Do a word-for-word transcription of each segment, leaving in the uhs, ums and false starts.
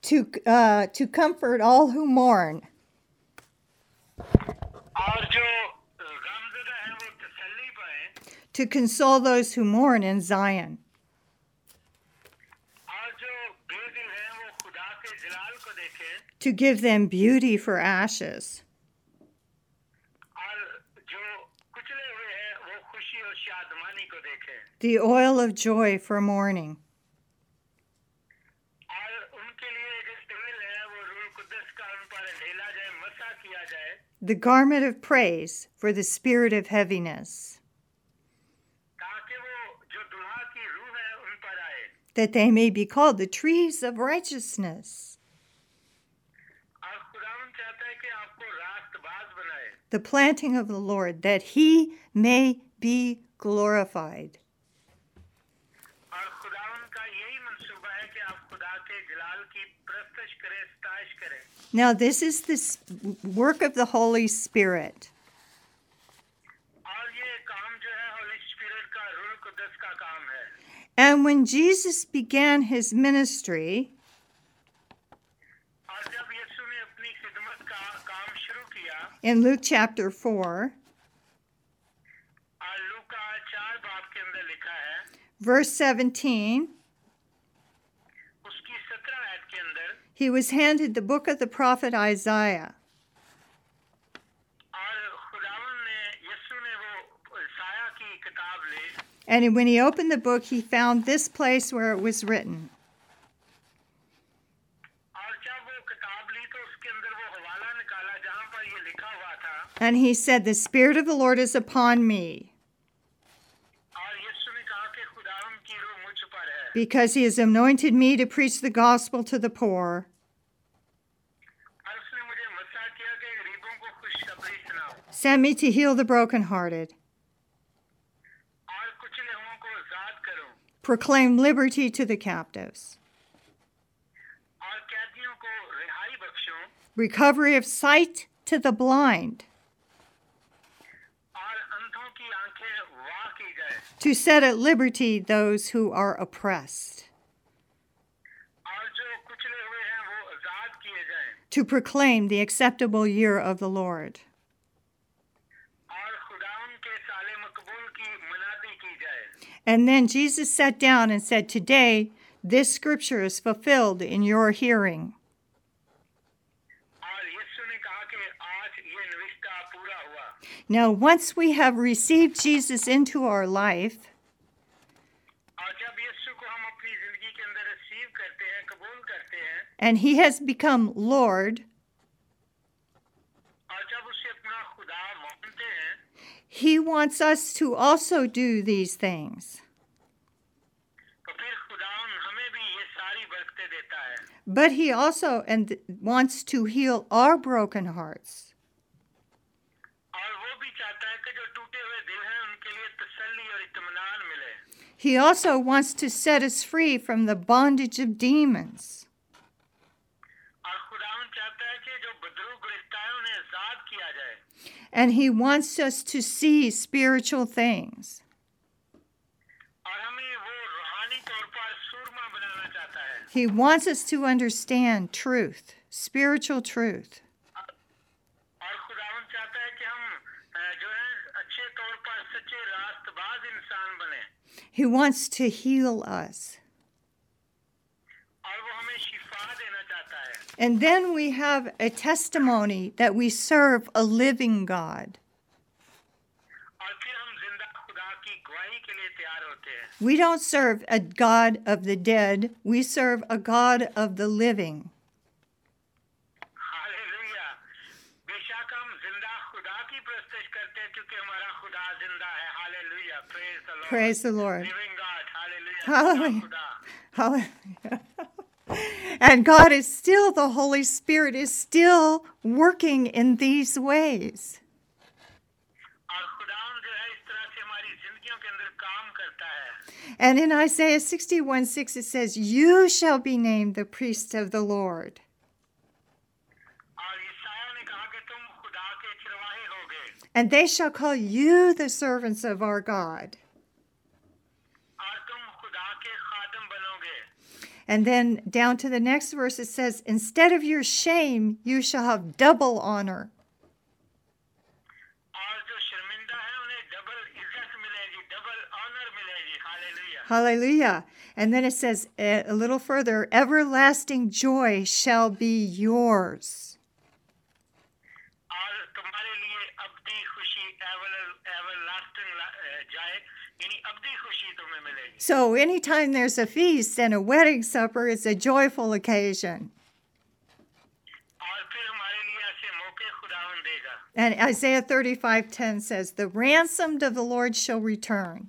to uh, to comfort all who mourn, और जो गमज़दा हैं वो तसल्ली पाएं, to console those who mourn in Zion, और जो बेदिल हैं वो खुदा के जलाल को देखें, to give them beauty for ashes, और जो कुचले हुए हैं वो खुशी और शादमानी को देखें, the oil of joy for mourning, और उनके लिए जो तेल है वो रूह कुद्दस का उन पर ढेला जाए, मसा किया जाए, the garment of praise for the spirit of heaviness, ताकि वो जो दुल्हा की रूह है उन पर आए, that they may be called the trees of righteousness, और खुदावन चाहता है कि आपको रास्तबाज बनाए, the planting of the Lord, that he may be glorified. और खुदावन का यही मंसूबा है कि आप खुदा के जलाल की प्रस्तश करें, स्ताइश करें। Now, this is the s- work of the Holy Spirit. और ये काम जो है होली स्पिरिट का, रूह कुद्दस का काम है। And when Jesus began his ministry, और जब यीशु ने अपनी खिदमत का काम शुरू किया, in Luke chapter four, और लूका चार बाब के अंदर लिखा है, verse seventeen, उसकी सत्रह आयत के अंदर, he was handed the book of the prophet Isaiah. और खुदावन ने यीशु ने वो साया की किताब ली, And when he opened the book, he found this place where it was written. और जब वो किताब ली तो उसके अंदर वो हवाला निकाला जहाँ पर ये लिखा हुआ था, And he said, "The Spirit of the Lord is upon me, और यीशु ने कहा कि खुदावन की रूह मुझ पर है, because he has anointed me to preach the gospel to the poor, और उसने मुझे मसा किया कि गरीबों को खुशखबरी सुनाऊं, sent me to heal the brokenhearted, और कुचले हुओं को आजाद करूं, proclaim liberty to the captives, और कैदियों को रिहाई बख्शूं, recovery of sight to the blind, और अंधों की आंखें वाह की जाए, to set at liberty those who are oppressed, और जो कुचले हुए हैं वो आजाद किए जाएं, to proclaim the acceptable year of the Lord." और खुदावन के साले मकबूल की मनादी की जाए। And then Jesus sat down and said, "Today, this scripture is fulfilled in your hearing." और यीशु ने कहा कि आज ये निविष्टा पूरा हुआ। Now, once we have received Jesus into our life, और जब यीशु को हम अपनी जिंदगी के अंदर रिसीव करते हैं, कबूल करते हैं, and he has become Lord, और जब उसे अपना खुदा मानते हैं, he wants us to also do these things. तो फिर खुदावन हमें भी ये सारी बरकतें देता है। But he also and wants to heal our broken hearts. और वो भी चाहता है कि जो टूटे हुए दिल हैं उनके लिए तसल्ली और इत्मीनान मिले। He also wants to set us free from the bondage of demons. और खुदावन चाहता है कि जो बदरू गुलिस्ता है उन्हें आजाद किया जाए। And he wants us to see spiritual things. और हमें वो रूहानी तौर पर सूरमा बनाना चाहता है। He wants us to understand truth, spiritual truth. और खुदावन चाहता है कि हम अ, जो है अच्छे तौर पर सच्चे रास्तबाज इंसान बने, He wants to heal us. और वो हमें शिफा देना चाहता है। And then we have a testimony that we serve a living God. और फिर हम जिंदा खुदा की गवाही के लिए तैयार होते हैं। We don't serve a God of the dead, we serve a God of the living. Hallelujah. बेशक हम जिंदा खुदा की प्रस्तुत करते हैं क्योंकि हमारा खुदा जिंदा है। Hallelujah. Praise the Lord. Praise the Lord. Living God. Hallelujah. Hallelujah. खुदा। Hallelujah. And God is still, the Holy Spirit is still working in these ways. और खुदावन जो है इस तरह से हमारी जिंदगियों के अंदर काम करता है। And in Isaiah sixty-one six it says, "You shall be named the priest of the Lord." और यशायाह ने कहा कि तुम खुदा के चरवाहे होगे, And they shall call you the servants of our God. और तुम खुदा के खादम बनोगे। And then down to the next verse, it says, instead of your shame, you shall have double honor. और जो शर्मिंदा है उन्हें डबल इज्जत मिलेगी, डबल ऑनर मिलेगी. Hallelujah. Hallelujah. And then it says uh, a little further, everlasting joy shall be yours. और तुम्हारे लिए अब्दी खुशी एवरलास्टिंग जाए, यानी अब्दी खुशी तुम्हें मिलेगी. So anytime there's a feast and a wedding supper, it's a joyful occasion. और फिर हमारे लिए ऐसे मौके खुदावन देगा. And Isaiah thirty-five ten says, the ransomed of the Lord shall return.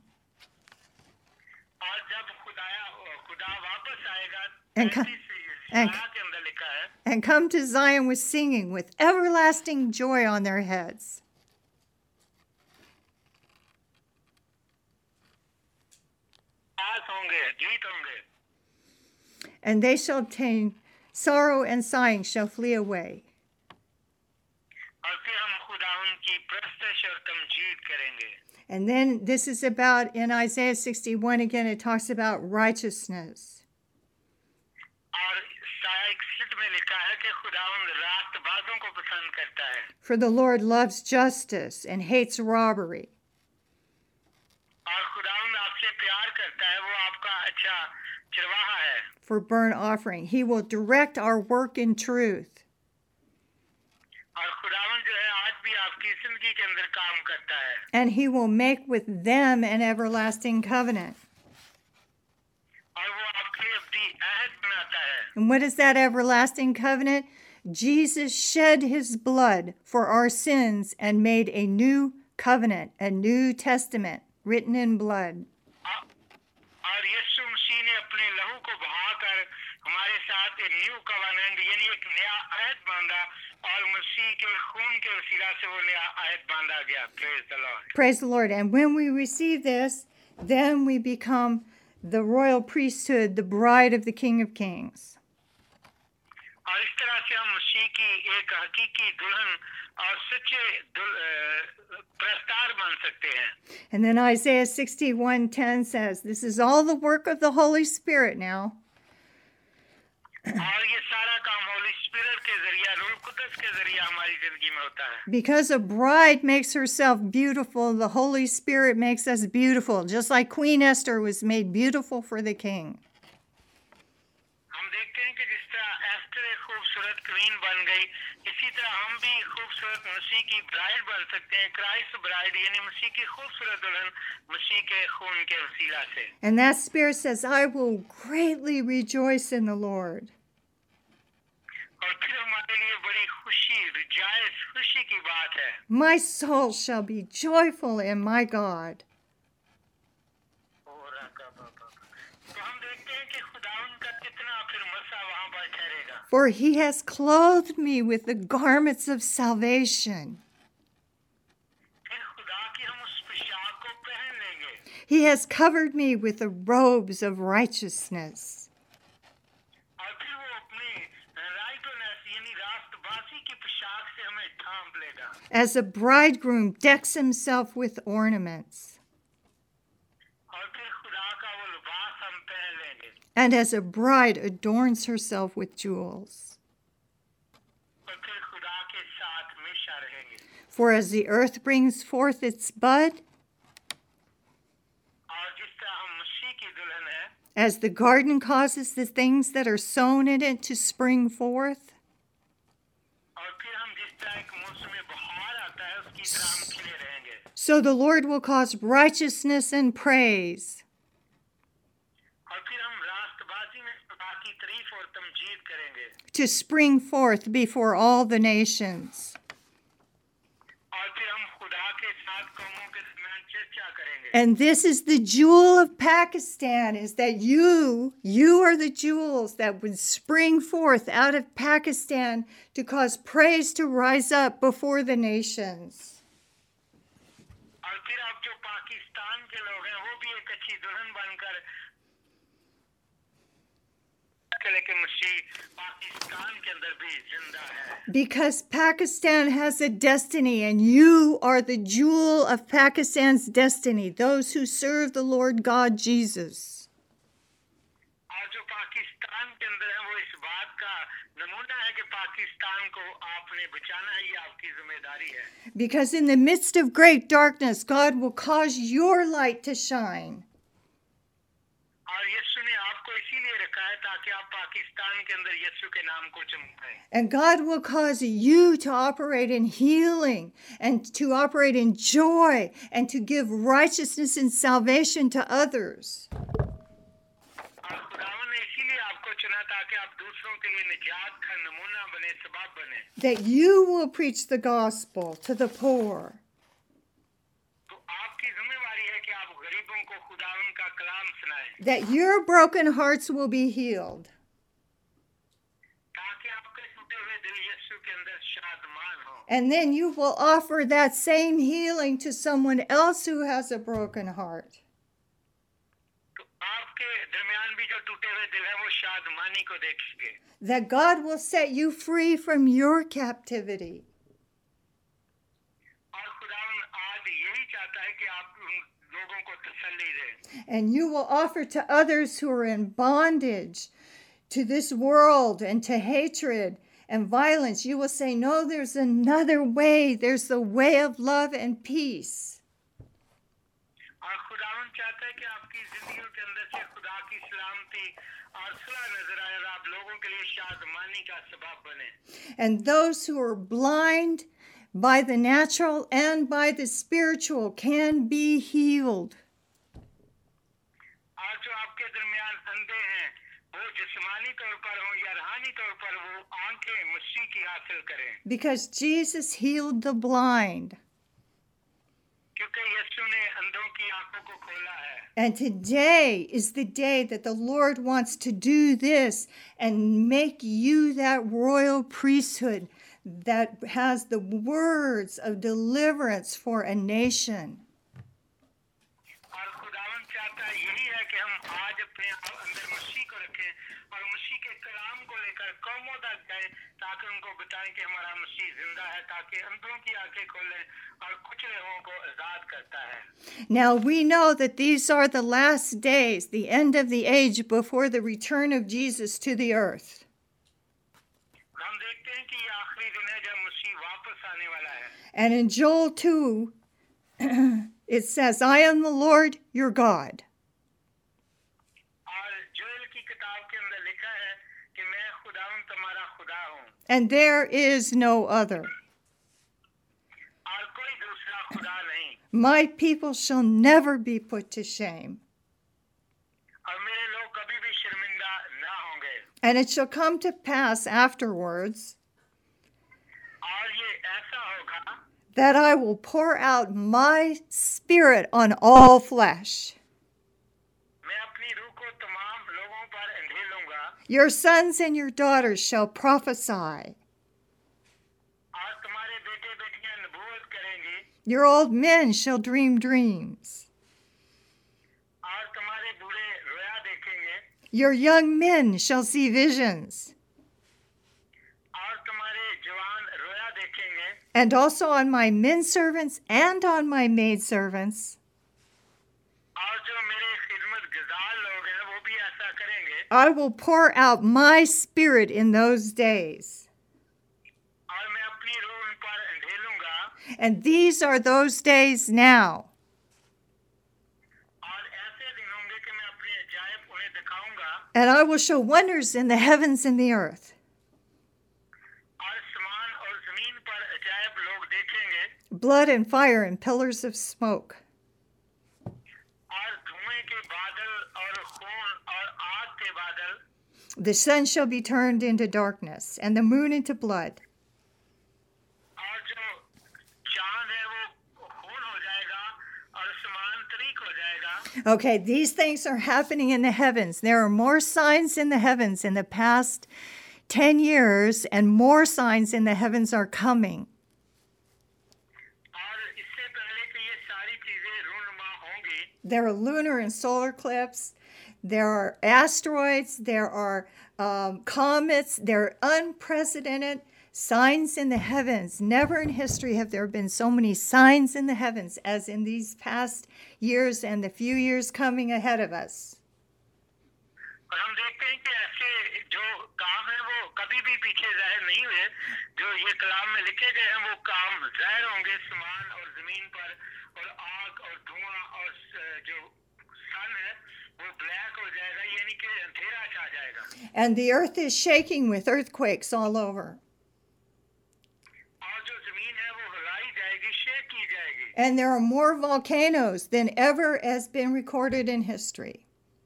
और जब खुदाया खुदा वापस आएगा, And co- and- इशारा के अंदर लिखा है, And come to Zion with singing, with everlasting joy on their heads. पास होंगे, जीत होंगे. And they shall obtain sorrow and sighing shall flee away. और फिर हम खुदावन की प्रस्तश और तमजीद करेंगे. And then this is about, in Isaiah sixty-one again, it talks about righteousness. और साया इकसठ में लिखा है कि खुदावन रास्तबाजों को पसंद करता है. For the Lord loves justice and hates robbery. और खुदावन आपसे प्यार करता है, वो आपका अच्छा चरवाहा है. For burnt offering, he will direct our work in truth. और खुदावन जो है आज भी आपकी जिंदगी के अंदर काम करता है. And he will make with them an everlasting covenant. और वो आपके लिए अब्दी अहद बनाता है. And what is that everlasting covenant? Jesus shed his blood for our sins and made a new covenant, a new testament written in blood. और और यीशु मसीह ने अपने लहू को बहाकर हमारे साथ एक न्यू कवेनेंट यानी एक नया अहद बांधा और मसीह के खून के वसीला से वो नया अहद बांधा गया. Praise the Lord. Praise the Lord. And when we receive this, then we become the royal priesthood, the bride of the King of Kings. और इस तरह से हम मसीह की एक हकीकी दुल्हन और सच्चे दुल- अ, प्रस्तार बन सकते हैं. And then Isaiah sixty-one ten says, this is all the work of the Holy Spirit now. और ये सारा काम होली स्पिरिट के जरिए रूह कुदस के जरिए हमारी जिंदगी में होता है. Because a bride makes herself beautiful, the Holy Spirit makes us beautiful, just like Queen Esther was made beautiful for the king. हम देखते हैं कि जिस तरह एस्टर एक खूबसूरत क्वीन बन गई, इसी तरह हम भी खूबसूरत मसीह की ब्राइड बन सकते हैं. क्राइस्ट ब्राइड यानी मसीह की खूबसूरत दुल्हन मसीह के खून के वसीला से. And that Spirit says, I will greatly rejoice in the Lord. और फिर हमारे लिए बड़ी खुशी रिजाइस खुशी की बात है. My soul shall be joyful in my God. और का बाबा. तो हम देखते हैं कि खुदावन का कितना फिर मसा वहां पर ठहरेगा. For he has clothed me with the garments of salvation. फिर खुदा की हम उस पोशाक को पहन लेंगे. He has covered me with the robes of righteousness. और फिर वो अपनी राइटनेस यानी रास्तबाजी की पोशाक से हमें ढांप लेगा. As a bridegroom decks himself with ornaments. और फिर खुदा का वो लिबास हम पहन लेंगे. And as a bride adorns herself with jewels. और फिर खुदा के साथ हमेशा रहेंगे. For as the earth brings forth its bud, और जिस तरह हम मसीह की दुल्हन है, as the garden causes the things that are sown in it to spring forth, और फिर हम जिस तरह एक मौसम में बहार आता है उसकी तरह हम खिले रहेंगे. so the Lord will cause righteousness and praise. और फिर हम रास्तबाजी में खुदा की तारीफ और तमजीद करेंगे. To spring forth before all the nations. और फिर हम खुदा के साथ कौमों के दरमियान चर्चा करेंगे. And this is the jewel of Pakistan, is that you, you are the jewels that would spring forth out of Pakistan to cause praise to rise up before the nations. और फिर अब जो पाकिस्तान के लोग हैं वो भी एक अच्छी दुल्हन बनकर लेकिन मसीह पाकिस्तान के अंदर भी जिंदा है. Because Pakistan has a destiny, and you are the jewel of Pakistan's destiny, those who serve the Lord God Jesus. और जो पाकिस्तान नमूना है कि पाकिस्तान को आपने बचाना है, ये आपकी जिम्मेदारी है. Because in the midst of great darkness, God will cause your light to shine. और यीशु ने आपको इसीलिए रखा है ताकि आप पाकिस्तान के अंदर यीशु के नाम को चमकाएं. And God will cause you to operate in healing and to operate in joy and to give righteousness and salvation to others. और खुदावन ने इसीलिए आपको चुना ताकि आप दूसरों के लिए निजात का नमूना बने, सबब बने. That you will preach the gospel to the poor. तो आपकी जिम्मेवारी है कि आप गरीबों को खुदावन का कलाम सुनाएं. That your broken hearts will be healed. ताकि आपके टूटे हुए दिल यीशु के अंदर शादमान हो. And then you will offer that same healing to someone else who has a broken heart. तो आपके दरमियान भी जो टूटे हुए दिल है वो शादमानी को देखेंगे. That God will set you free from your captivity. और खुदावन आज यही चाहता है कि आप उन लोगों को तसल्ली दें. And you will offer to others who are in bondage to this world and to hatred and violence. You will say, no, there's another way. There's the way of love and peace. और खुदावन चाहता है कि आपकी जिंदगियों के अंदर से खुदा की सलामती और सुलह नजर आए और आप लोगों के लिए शादमानी का सबब बने. And those who are blind by the natural and by the spiritual can be healed. आज जो आपके दरमियान अंधे हैं वो जिस्मानी तौर पर हो या रूहानी तौर पर वो आंखें मसीह की हासिल करें. Because Jesus healed the blind. क्योंकि यीशु ने अंधों की आंखों को खोला है. And today is the day that the Lord wants to do this and make you that royal priesthood that has the words of deliverance for a nation. और खुदावन चाहता यही है कि हम आज अपने अंदर मसीह को रखें और मसीह के कलाम को लेकर कौमों तक जाएं ताकि उनको बताएं कि हमारा मसीह जिंदा है, ताकि अंधों की आंखें खोलें और कुचले हुओं को आजाद करता है. Now we know that these are the last days, the end of the age before the return of Jesus to the earth. हम देखते हैं कि ये आखिरी दिन है जब मसीह वापस आने वाला है. And in Joel two, it says, I am the Lord your God. और जोएल की किताब के अंदर लिखा है कि मैं खुदावन तुम्हारा खुदा हूँ And there is no other. और कोई दूसरा खुदा नहीं. My people shall never be put to shame. और मेरे लोग कभी भी शर्मिंदा ना होंगे. And it shall come to pass afterwards और ये ऐसा होगा that I will pour out my spirit on all flesh. मैं अपनी रूह को तमाम लोगों पर अंधेलूंगा Your sons and your daughters shall prophesy. और तुम्हारे बेटे बेटियां नबूवत करेंगी Your old men shall dream dreams. और तुम्हारे बूढ़े रोया देखेंगे Your young men shall see visions. और तुम्हारे जवान रोया देखेंगे. And also on my men servants and on my maid servants, और जो मेरे खिदमत गुजार लोग हैं वो भी ऐसा करेंगे. I will pour out my spirit in those days. और मैं अपनी रूह उन पर अंधेलूंगा. And these are those days now. और ऐसे दिन होंगे कि मैं अपने अजायब उन्हें दिखाऊंगा. And I will show wonders in the heavens and the earth, और आसमान और जमीन पर अजायब लोग देखेंगे. blood and fire and pillars of smoke. और धुएं के बादल और खून और आग के बादल. The sun shall be turned into darkness and the moon into blood. और जो चांद है वो खून हो जाएगा और आसमान तरीक हो जाएगा. Okay, these things are happening in the heavens. There are more signs in the heavens in the past ten years, and more signs in the heavens are coming. और इससे पहले कि ये सारी चीजें रूनुमा होंगी, There are lunar and solar eclipses. There are asteroids. There are um, comets. There are unprecedented signs in the heavens. Never in history have there been so many signs in the heavens as in these past years and the few years coming ahead of us. और हम देखते हैं कि ऐसे जो काम है वो कभी भी पीछे जाहिर नहीं हुए। जो ये कलाम में लिखे गए हैं वो काम जाहिर होंगे आसमान और जमीन पर, और आग और धुआं और जो सन है वो ब्लैक हो जाएगा, यानी कि अंधेरा छा जाएगा। And the earth is shaking with earthquakes all over. और जो जमीन है वो हिलाई जाएगी, शेक की जाएगी। And there are more volcanoes than ever has been recorded in history.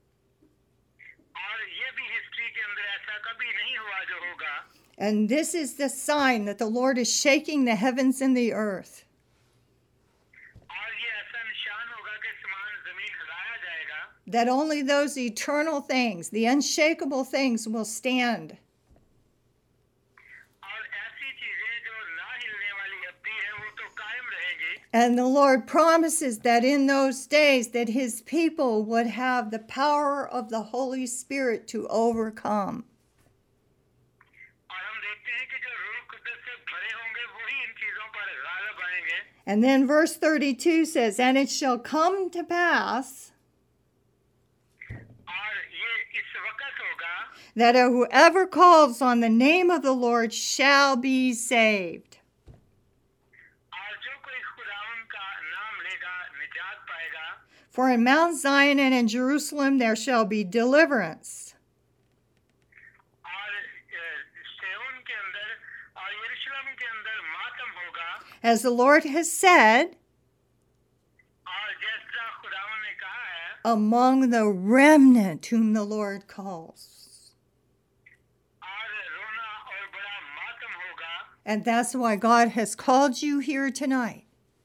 और ये भी हिस्ट्री के अंदर ऐसा कभी नहीं हुआ जो होगा। And this is the sign that the Lord is shaking the heavens and the earth. और ये ऐसा निशान होगा कि आसमान जमीन हिलाया जाएगा। That only those eternal things, the unshakable things, will stand. और ऐसी चीजें जो ना हिलने वाली अब्दी हैं वो तो कायम रहेंगी। And the Lord promises that in those days that his people would have the power of the Holy Spirit to overcome. और हम देखते हैं कि जो रूह कुद्दस से भरे होंगे वही इन चीजों पर गालिब आएंगे। And then verse thirty-two says, "And it shall come to pass और ये इस वक्त होगा that whoever calls on the name of the Lord shall be saved." और जो कोई खुदावन का नाम लेगा निजात पाएगा। For in Mount Zion and in Jerusalem there shall be deliverance. और सेऊन के अंदर और यरूशलेम के अंदर मातम होगा। As the Lord has said, और जैसा खुदावन ने कहा है among the remnant whom the Lord calls. और रोना और बड़ा मातम होगा। And that's why God has called you here tonight.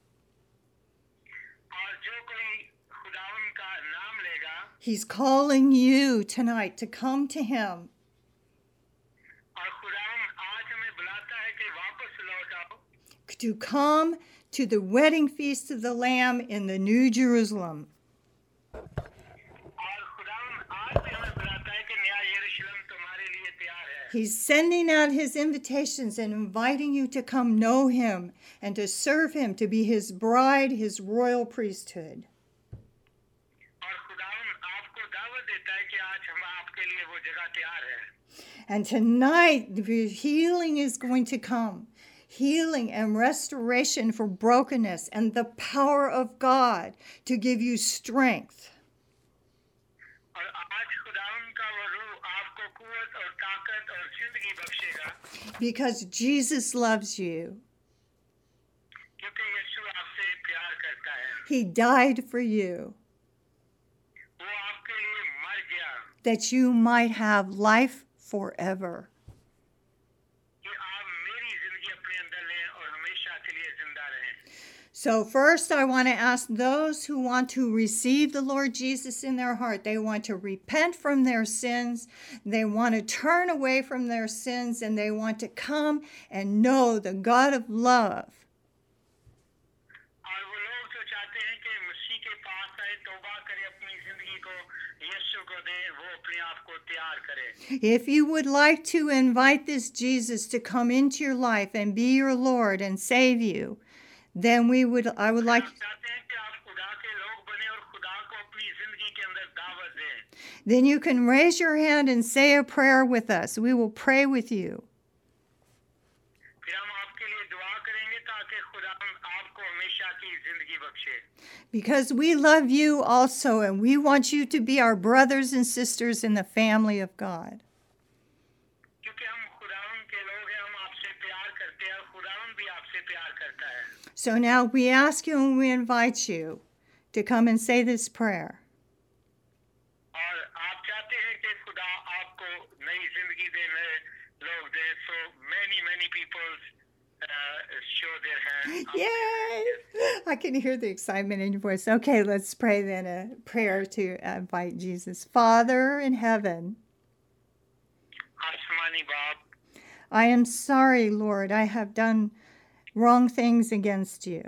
और जो कोई खुदावन का नाम लेगा He's calling you tonight to come to him. और खुदावन आज हमें बुलाता है कि वापस लौट आओ। To come to the wedding feast of the Lamb in the New Jerusalem. और खुदावन आज भी हमें बुलाता है कि नया यरूशलेम तुम्हारे लिए तैयार है। He's sending out his invitations and inviting you to come know him and to serve him, to be his bride, his royal priesthood. और खुदावन आपको दावत देता है कि आज हम आपके लिए वो जगह तैयार है। And tonight, the healing is going to come. Healing and restoration for brokenness and the power of God to give you strength. और आज खुदावन का वो रूह आपको कुव्वत और ताकत और जिंदगी बख्शेगा। Because Jesus loves you. क्योंकि यीशु आपसे प्यार करता है। He died for you वो आपके लिए मर गया that you might have life forever. कि आप मेरी जिंदगी अपने अंदर लें और हमेशा के लिए जिंदा रहें। So first I want to ask those who want to receive the Lord Jesus in their heart. They want to repent from their sins. They want to turn away from their sins and they want to come and know the God of love. और वो लोग जो चाहते हैं कि मसीह के पास आए, तौबा करें, अपनी जिंदगी को यीशु को दें, वो अपने आप को तैयार करें। If you would like to invite this Jesus to come into your life and be your Lord and save you, then we would I would like आप चाहते हैं कि आप खुदा के लोग बने और खुदा को अपनी जिंदगी के अंदर दावत दें, then you can raise your hand and say a prayer with us. We will pray with you. फिर हम आपके लिए दुआ करेंगे ताकि खुदा आपको हमेशा की जिंदगी बख्शे। Because we love you also and we want you to be our brothers and sisters in the family of God. क्योंकि हम खुदावन के लोग हैं, हम आपसे प्यार करते हैं और खुदावन भी आपसे प्यार करता है। So now we ask you and we invite you to come and say this prayer. और आप चाहते हैं कि खुदा आपको नई जिंदगी दे, नए लोग दे। So many many people uh, show their hand. Yay! I can hear the excitement in your voice. Okay, let's pray then a prayer to invite Jesus. Father in heaven, आसमानी बाप, I am sorry, Lord, I have done wrong things against you.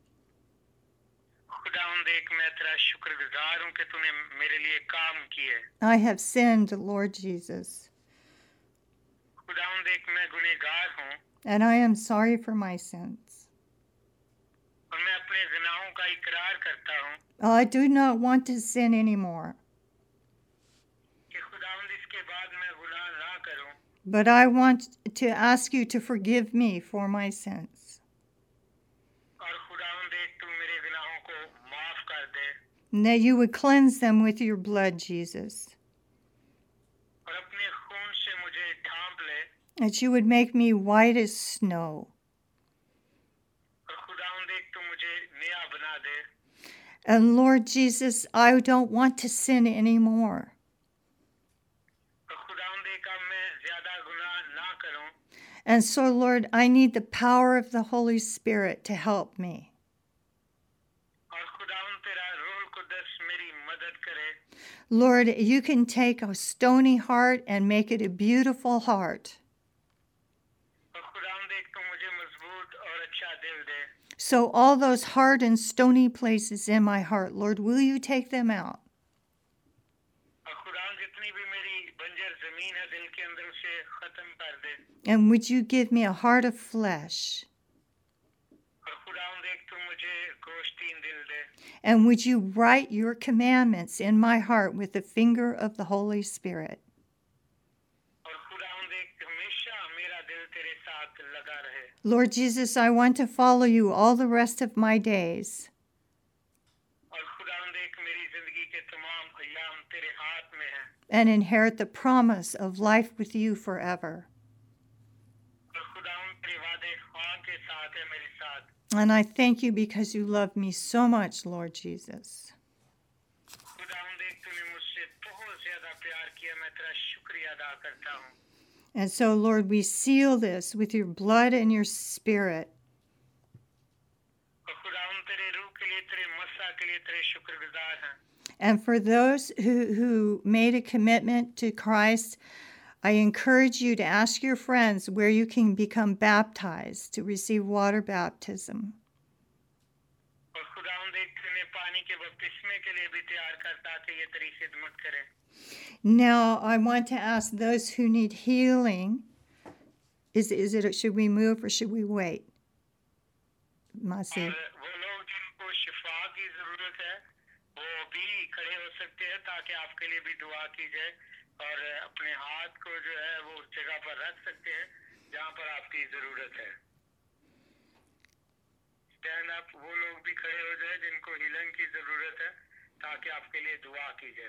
खुदावन देख मैं तेरा शुक्रगुजार हूँ कि तूने मेरे लिए काम किए। I have sinned, Lord Jesus, खुदावन देख मैं गुनहगार हूँ and I am sorry for my sins. और मैं अपने गुनाहों का इकरार करता हूँ I do not want to sin anymore. कि खुदावन But I want to ask you to forgive me for my sins, और खुदावंद एक तू मेरे गुनाहों को माफ कर दे and that you would cleanse them with your blood, Jesus. और अपने खून से मुझे ढांप ले That you would make me white as snow. और खुदावंद एक तू मुझे नया बना दे And Lord Jesus, I don't want to sin anymore. और खुदावंद एक अब मैं ज्यादा गुनाह ना करूं And so, Lord, I need the power of the Holy Spirit to help me. और खुदावंद तेरा रूह कुदस मेरी मदद करे Lord, you can take a stony heart and make it a beautiful heart. और खुदावंद एक तू मुझे मजबूत और अच्छा दिल दे So all those hard and stony places in my heart, Lord, will you take them out? और खुदावंद जितनी भी मेरी बंजर जमीन है दिल के अंदर उसे खत्म कर दे And would you give me a heart of flesh? और खुदावंद एक तू मुझे गोश्तीन दिल दे And would you write your commandments in my heart with the finger of the Holy Spirit? और खुदावंद एक हमेशा मेरा दिल तेरे साथ लगा रहे Lord Jesus, I want to follow you all the rest of my days. और खुदावंद एक मेरी जिंदगी के तमाम अय्याम तेरे हाथ में है And inherit the promise of life with you forever. और खुदावंद तेरे वादे हाँ के साथ है मेरे साथ And I thank you because you love me so much, Lord Jesus. खुदावंद एक तूने मुझसे बहुत ज्यादा प्यार किया मैं तेरा शुक्रिया अदा करता हूँ And so, Lord, we seal this with your blood and your spirit. और खुदावंद तेरे रूह के लिए तेरे मसा के लिए तेरे शुक्रगुजार हैं And for those who, who made a commitment to Christ, I encourage you to ask your friends where you can become baptized to receive water baptism. और खुदावंद एक तूने पानी के बपतिस्मे के लिए भी तैयार करता कि ये तेरी खिदमत करें Now, I want to ask those who need healing, is, is it, should we move or should we wait? Masi. और वो लोग जिनको शिफा की जरूरत है वो भी खड़े हो सकते हैं ताकि आपके लिए भी दुआ की जाए और अपने हाथ को जो है वो उस जगह पर रख सकते हैं जहाँ पर आपकी जरूरत है स्टैंड अप वो लोग भी खड़े हो जाए जिनको हीलिंग की जरूरत है ताकि आपके लिए दुआ की जाए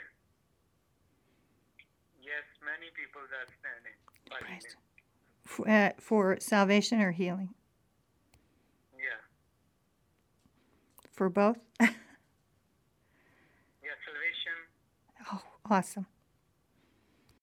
yes many people are standing for Christ. healing. For, uh, for salvation or healing? yeah For both? yeah salvation Oh, awesome.